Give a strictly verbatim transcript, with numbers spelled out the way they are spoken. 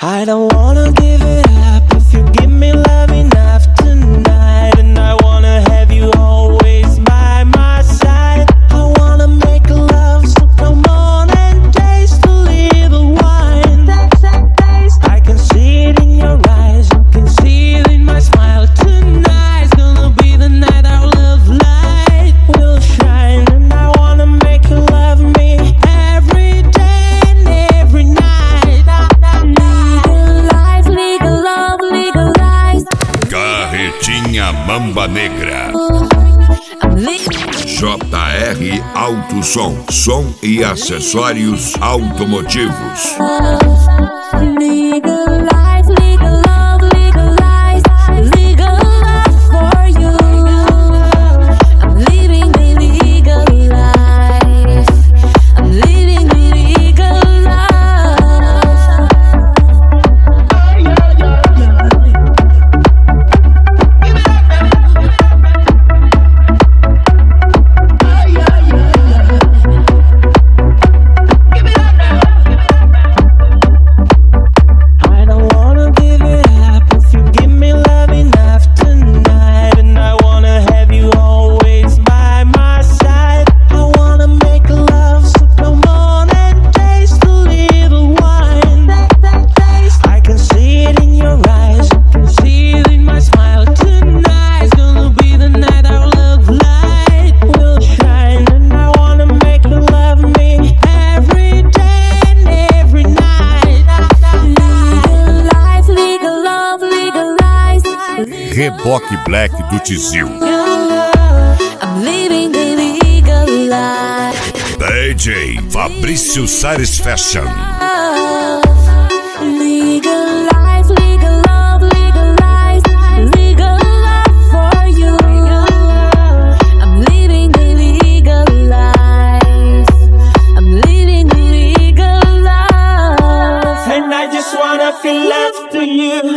I don't wanna give it up if you give me love enough tonight. And I wanna have you always by my side. I wanna make love, so come on and taste a little wine. I can see it in your eyes, you can see it in my smile. Tonight's gonna be the night our love light will shine. And I wanna make you love me every day and every night. Legalize, legal love, legalize. Carretinha Mamba Negra. J R Alto Som, som e acessórios automotivos. Legalize, legal love, legalize. Legal love for you. I'm living the legal life. I'm living the legal life. I don't wanna give it up if you give me love enough tonight. And I wanna have you always by my side. I wanna make love, so come on and taste a little wine. I can see it in your eyes, you can see it in my smile. Tonight's gonna be the night our love light will shine. And I wanna make you love me every day and every night. Legalize, legal love, legalize. Reboque Black do Tizil. I'm living the legal life. D J Fabrício Sares Fashion. Legalize, legal love, legalize. Legal love for you. I'm living the legal life. I'm living the legal life. And I just wanna feel love to you.